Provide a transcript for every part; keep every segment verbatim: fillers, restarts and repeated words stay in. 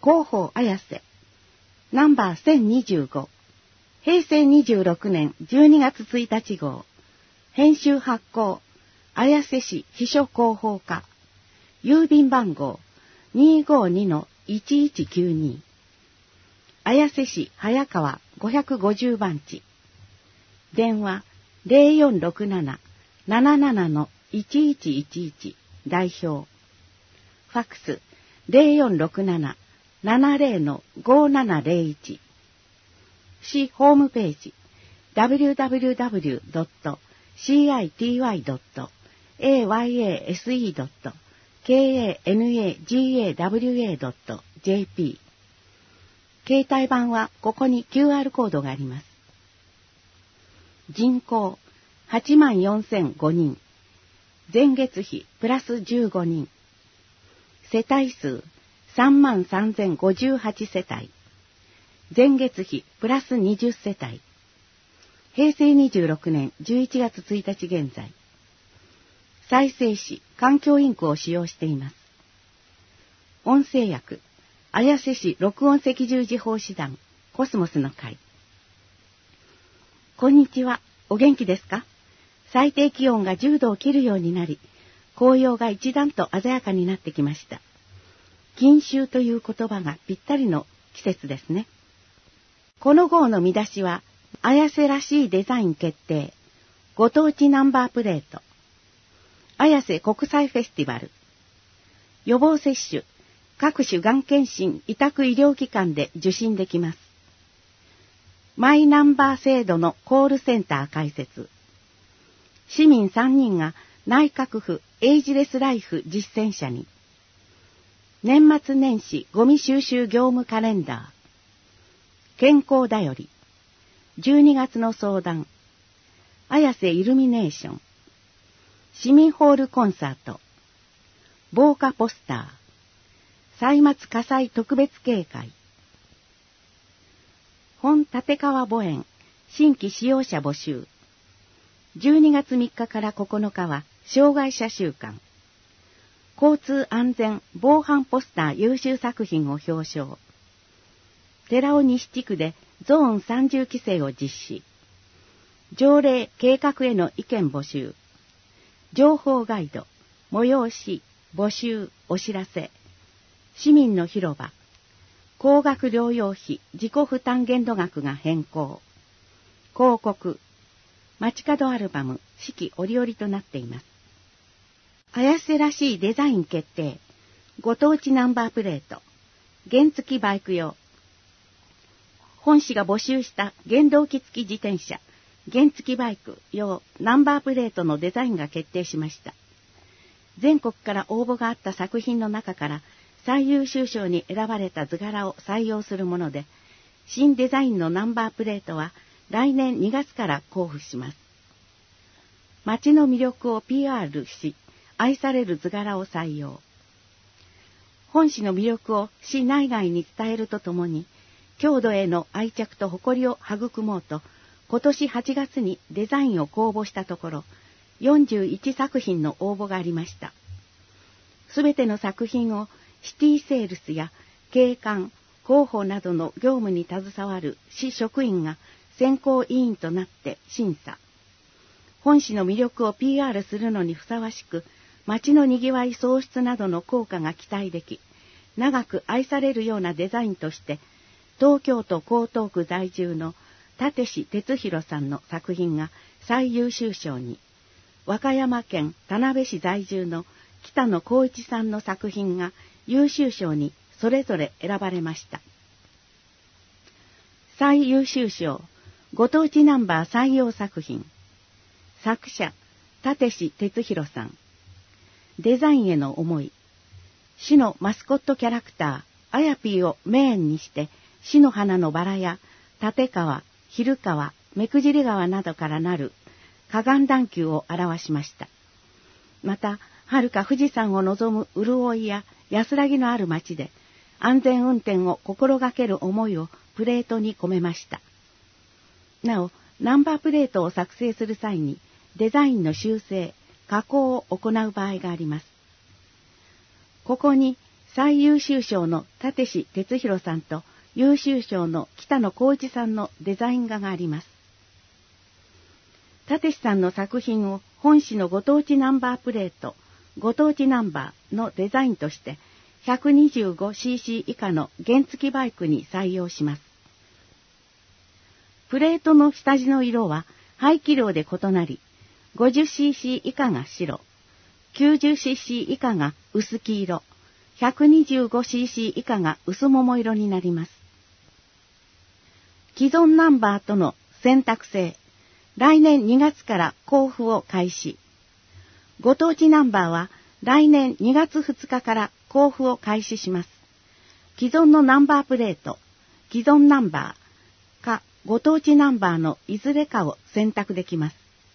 広報綾瀬、ナンバーせんにじゅうご、平成にじゅうろくねんじゅうにがつついたち号、編集発行、綾瀬市秘書広報課、郵便番号 にーごーにのいちいちきゅうに、綾瀬市早川ごひゃくごじゅうばんち、電話 ゼロよんろくなな ななななのいちいちいちいち 代表、ファックス ゼロよんろくなな ななゼロのごななゼロいち、市ホームページ ダブリューダブリューダブリュードットシーアイティーワイドットエーワイエーエスイードットケーエーエヌエージーエーダブリューエードットジェーピー、携帯版はここに キューアール コードがあります。人口はちまんよんせんごにん、前月比プラスじゅうごにん、世帯数さんまんさんぜんごじゅうはち世帯、前月比プラスにじゅう世帯、平成にじゅうろくねんじゅういちがつついたち現在、再生紙環境インクを使用しています。音声訳、綾瀬市録音赤十字奉仕団コスモスの会。こんにちは、お元気ですか？最低気温がじゅうどを切るようになり、紅葉が一段と鮮やかになってきました。錦秋という言葉がぴったりの季節ですね。この号の見出しは、綾瀬らしいデザイン決定、ご当地ナンバープレート、綾瀬国際フェスティバル、予防接種、各種がん検診委託医療機関で受診できます。マイナンバー制度のコールセンター開設、市民さんにんが内閣府エイジレスライフ実践者に、年末年始ゴミ収集業務カレンダー、健康だより、じゅうにがつの相談、綾瀬イルミネーション、市民ホールコンサート、防火ポスター、歳末火災特別警戒、本立川墓園新規使用者募集、じゅうにがつみっかからここのかは障害者週間、交通安全防犯ポスター優秀作品を表彰、寺尾西地区でゾーンさんじゅう規制を実施、条例計画への意見募集、情報ガイド、催し、募集、お知らせ、市民の広場、高額療養費自己負担限度額が変更、広告、街角アルバム四季折々となっています。綾瀬らしいデザイン決定、ご当地ナンバープレート、原付バイク用、本市が募集した原動機付き自転車、原付バイク用ナンバープレートのデザインが決定しました。全国から応募があった作品の中から最優秀賞に選ばれた図柄を採用するもので、新デザインのナンバープレートは来年にがつから交付します。街の魅力を ピーアール し、愛される図柄を採用。本市の魅力を市内外に伝えるとともに、郷土への愛着と誇りを育もうと、今年はちがつにデザインを公募したところ、よんじゅういちさくひんの応募がありました。すべての作品をシティセールスや景観、広報などの業務に携わる市職員が選考委員となって審査。本市の魅力を ピーアール するのにふさわしく、街のにぎわい創出などの効果が期待でき、長く愛されるようなデザインとして、東京都江東区在住の立志哲弘さんの作品が最優秀賞に、和歌山県田辺市在住の北野光一さんの作品が優秀賞にそれぞれ選ばれました。最優秀賞、ご当地ナンバー採用作品、作者、立志哲弘さん。デザインへの思い、市のマスコットキャラクター、あやぴーをメインにして、市の花のバラや立川、昼川、目くじり川などからなる河岸段丘を表しました。また、遥か富士山を望む潤いや安らぎのある町で、安全運転を心がける思いをプレートに込めました。なお、ナンバープレートを作成する際に、デザインの修正、加工を行う場合があります。ここに最優秀賞の立志哲弘さんと優秀賞の北野浩一さんのデザイン画があります。立志さんの作品を本市のご当地ナンバープレート、ご当地ナンバーのデザインとして ひゃくにじゅうごシーシー 以下の原付バイクに採用します。プレートの下地の色は排気量で異なり、ごじゅうシーシー 以下が白、きゅうじゅうシーシー 以下が薄黄色、ひゃくにじゅうごシーシー 以下が薄桃色になります。既存ナンバーとの選択制、来年にがつから交付を開始。ご当地ナンバーは来年にがつふつかから交付を開始します。既存のナンバープレート、既存ナンバーかご当地ナンバーのいずれかを選択できます。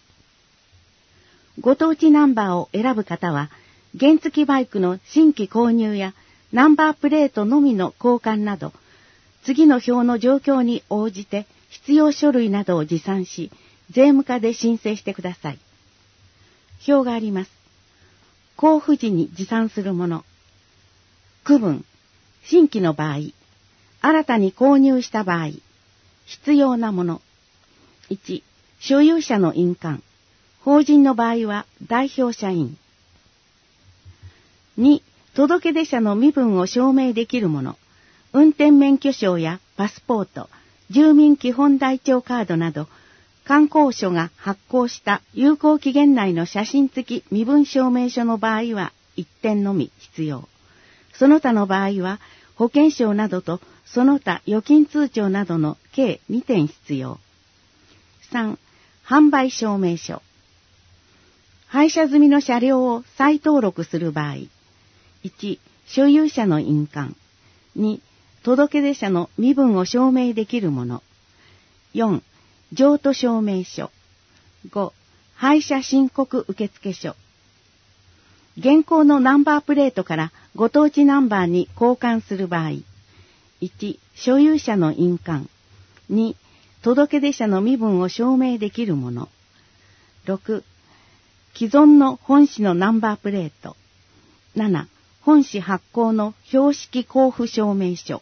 ご当地ナンバーを選ぶ方は、原付バイクの新規購入やナンバープレートのみの交換など、次の表の状況に応じて必要書類などを持参し、税務課で申請してください。表があります。交付時に持参するもの。区分、新規の場合、新たに購入した場合、必要なもの。いち、所有者の印鑑。法人の場合は代表者員。に、届出者の身分を証明できるもの。運転免許証やパスポート、住民基本台帳カードなど、観光所が発行した有効期限内の写真付き身分証明書の場合はいってんのみ必要。その他の場合は保険証などとその他預金通帳などの計にてん必要。さん、販売証明書。廃車済みの車両を再登録する場合、いち、所有者の印鑑。に、届出者の身分を証明できるもの。よん、譲渡証明書。ご、廃車申告受付書。現行のナンバープレートからご当地ナンバーに交換する場合、いち、所有者の印鑑。に、届出者の身分を証明できるもの。ろく、既存の本市のナンバープレート。なな、本市発行の標識交付証明書。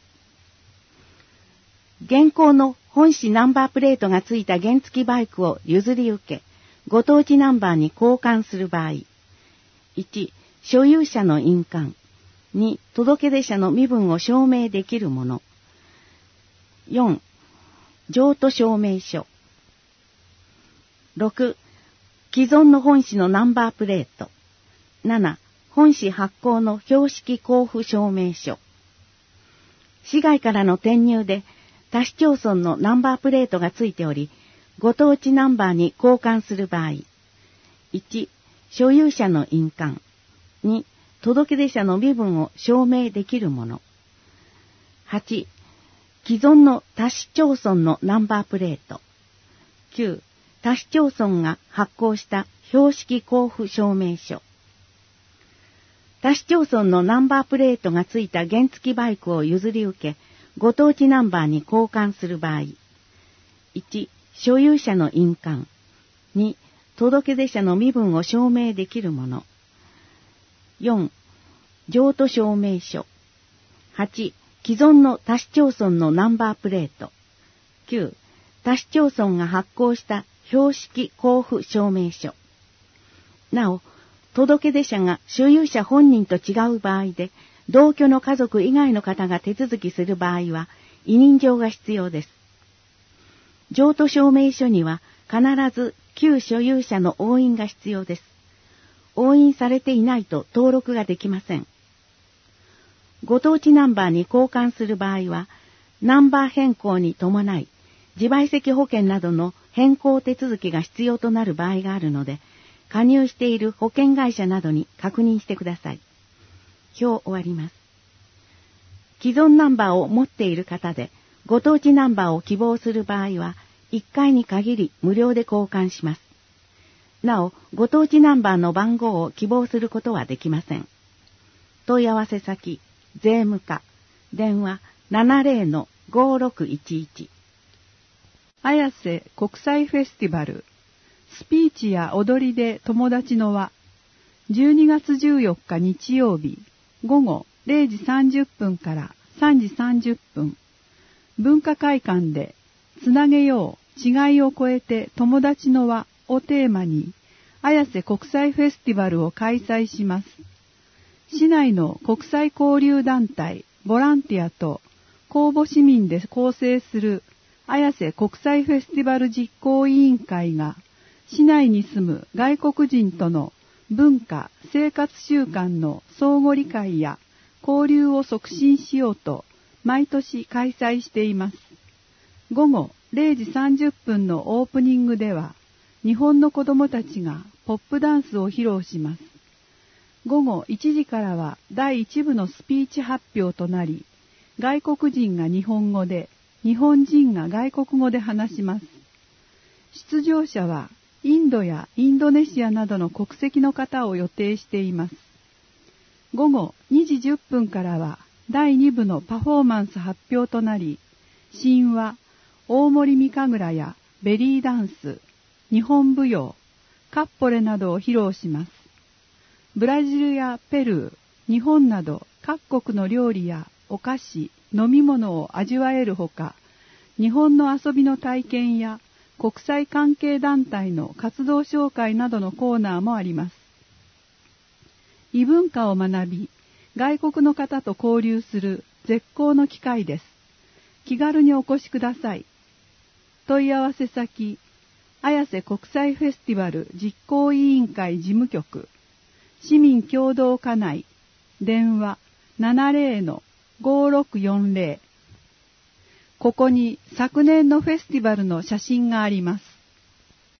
現行の本市ナンバープレートがついた原付バイクを譲り受け、ご当地ナンバーに交換する場合、いち、所有者の印鑑。に、届出者の身分を証明できるもの。よん、譲渡証明書。ろく、既存の本市のナンバープレート。なな、本市発行の標識交付証明書。市外からの転入で他市町村のナンバープレートがついており、ご当地ナンバーに交換する場合、いち、所有者の印鑑。に、届出者の身分を証明できるもの。はち、既存の他市町村のナンバープレート。きゅう、他市町村が発行した標識交付証明書。他市町村のナンバープレートがついた原付バイクを譲り受け、ご当地ナンバーに交換する場合、いち、所有者の印鑑。に、届出者の身分を証明できるもの。よん、譲渡証明書。はち、既存の他市町村のナンバープレート。きゅう、他市町村が発行した標識交付証明書。なお、届出者が所有者本人と違う場合で、同居の家族以外の方が手続きする場合は、委任状が必要です。譲渡証明書には必ず旧所有者の押印が必要です。押印されていないと登録ができません。ご当地ナンバーに交換する場合は、ナンバー変更に伴い、自賠責保険などの変更手続きが必要となる場合があるので、加入している保険会社などに確認してください。表終わります。既存ナンバーを持っている方で、ご当地ナンバーを希望する場合は、いっかいに限り無料で交換します。なお、ご当地ナンバーの番号を希望することはできません。問い合わせ先、税務課、電話 ななゼロのごろくいちいち。 綾瀬国際フェスティバル、スピーチや踊りで友達の輪、じゅうにがつじゅうよっか日曜日、午後れいじさんじゅっぷんからさんじさんじゅっぷん、文化会館でつなげよう違いを超えて友達の輪をテーマに綾瀬国際フェスティバルを開催します。市内の国際交流団体、ボランティアと公募市民で構成する綾瀬国際フェスティバル実行委員会が市内に住む外国人との文化・生活習慣の相互理解や交流を促進しようと毎年開催しています。午後れいじさんじゅっぷんのオープニングでは日本の子どもたちがポップダンスを披露します。午後いちじからはだいいち部のスピーチ発表となり、外国人が日本語で、日本人が外国語で話します。出場者はインドやインドネシアなどの国籍の方を予定しています。午後にじじゅっぷんからはだいに部のパフォーマンス発表となり、神話、大森三神楽やベリーダンス、日本舞踊、カッポレなどを披露します。ブラジルやペルー、日本など各国の料理やお菓子、飲み物を味わえるほか、日本の遊びの体験や国際関係団体の活動紹介などのコーナーもあります。異文化を学び、外国の方と交流する絶好の機会です。気軽にお越しください。問い合わせ先、綾瀬国際フェスティバル実行委員会事務局、市民共同課内、電話 ななぜろ ごろくよんぜろ。ここに昨年のフェスティバルの写真があります。